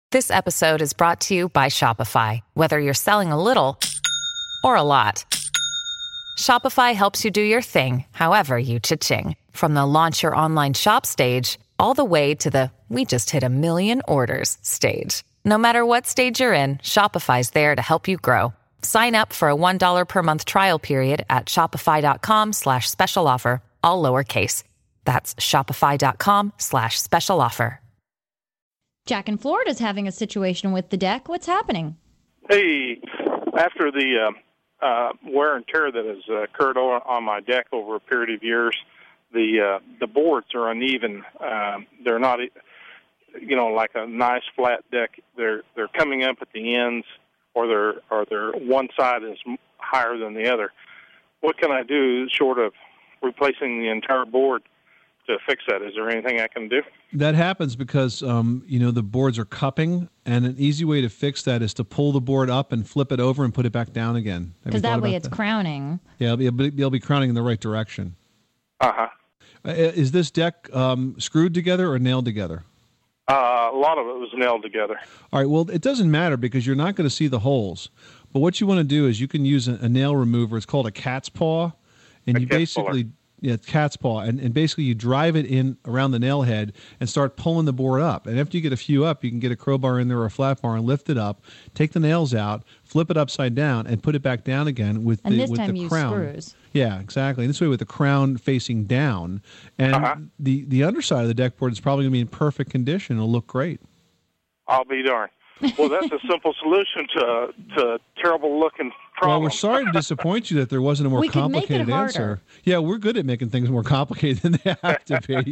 This episode is brought to you by Shopify. Whether you're selling a little or a lot, Shopify helps you do your thing, however you cha-ching. From the launch your online shop stage, all the way to the we just hit 1 million orders stage. No matter what stage you're in, Shopify's there to help you grow. Sign up for a $1 per month trial period at shopify.com/special offer, all lowercase. That's shopify.com/special offer. Jack in Florida is having a situation with the deck. What's happening? Hey, after the wear and tear that has occurred on my deck over a period of years, the boards are uneven. They're not, like a nice flat deck. They're coming up at the ends, or they're one side is higher than the other. What can I do short of replacing the entire board to fix that? Is there anything I can do? That happens because, the boards are cupping, and an easy way to fix that is to pull the board up and flip it over and put it back down again. Because that way it's crowning. Yeah, it'll be crowning in the right direction. Uh-huh. Is this deck screwed together or nailed together? A lot of it was nailed together. All right, well, it doesn't matter because you're not going to see the holes. But what you want to do is you can use a nail remover. It's called a cat's paw. And you basically... Yeah, cat's paw, and basically you drive it in around the nail head and start pulling the board up. And after you get a few up, you can get a crowbar in there or a flat bar and lift it up, take the nails out, flip it upside down, and put it back down again with the crown. Screws. Yeah, exactly. And this way with the crown facing down. And the underside of the deck board is probably going to be in perfect condition. It'll look great. I'll be darned. Well, that's a simple solution to a terrible-looking problem. Well, we're sorry to disappoint you that there wasn't a more complicated answer. Yeah, we're good at making things more complicated than they have to be.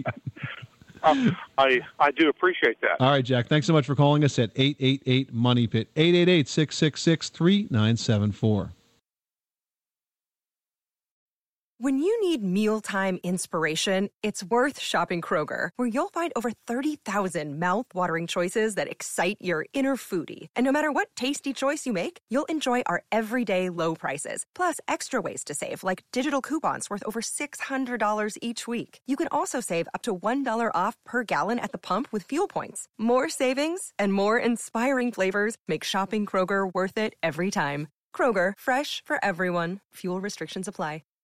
I do appreciate that. All right, Jack. Thanks so much for calling us at 888-MONEY-PIT, 888-666-3974. When you need mealtime inspiration, it's worth shopping Kroger, where you'll find over 30,000 mouth-watering choices that excite your inner foodie. And no matter what tasty choice you make, you'll enjoy our everyday low prices, plus extra ways to save, like digital coupons worth over $600 each week. You can also save up to $1 off per gallon at the pump with fuel points. More savings and more inspiring flavors make shopping Kroger worth it every time. Kroger, fresh for everyone. Fuel restrictions apply.